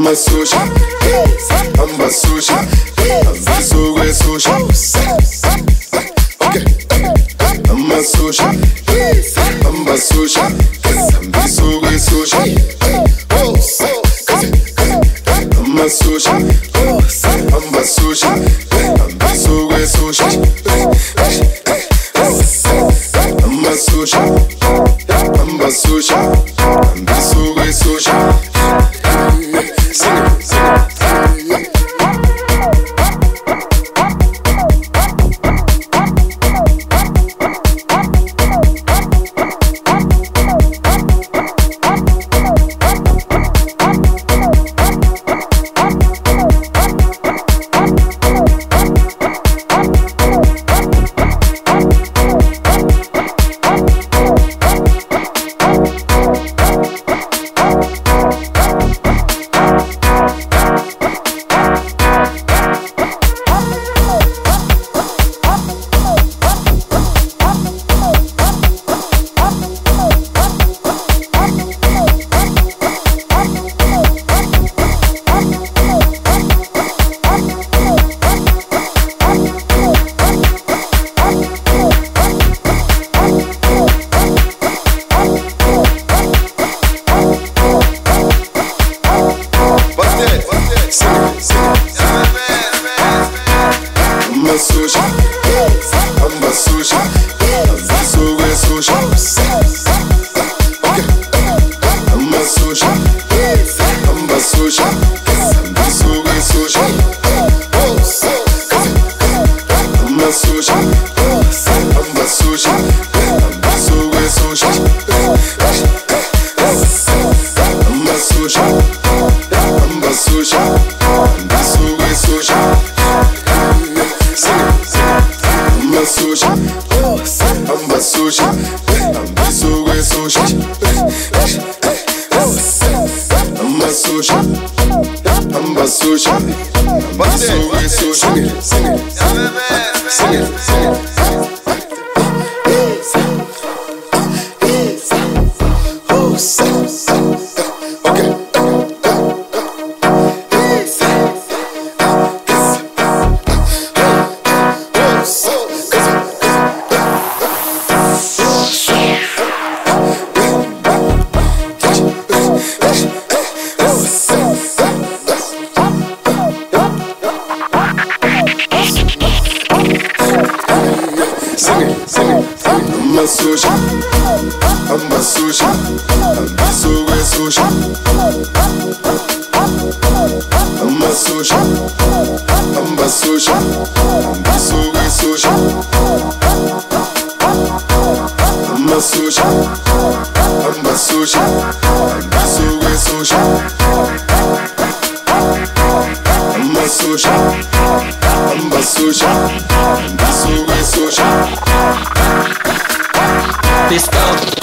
Suja, amba suja, ambisuke suja. Okay, amba suja, amba suja, ambisuke suja. Amba suja, amba suja, ambisuke suja. Amba suja, amba suja, ambisuke suja. Amba suja, ambisuke suja. Okay, amba suja, amba suja, ambisuke suja. Amba suja, amba suja, ambisuke suja. Amba suja, amba suja, ambisuke suja. Amba suja, amba suja, ambisuke suja. Amba suja, amba suja, ambisuke suja. Sing it. Okay. Amba suja, amba suja, ambisuke suja. Amba suja, amba suja, ambisuke suja. Amba suja, amba suja, ambisuke suja. Amba suja, amba suja, ambisuke suja. Disco.